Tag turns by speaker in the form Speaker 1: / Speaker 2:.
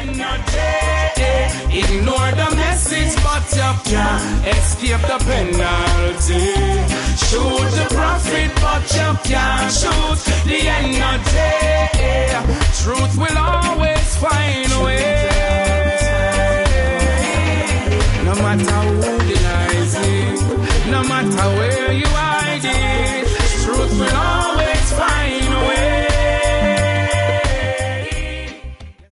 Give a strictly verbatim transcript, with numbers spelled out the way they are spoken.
Speaker 1: energy. Ignore the message, but you can't escape the penalty. Shoot the prophet, but you can't shoot the energy. Truth will always find a way. No matter who denies it, no matter where you hide it, truth will always find a way.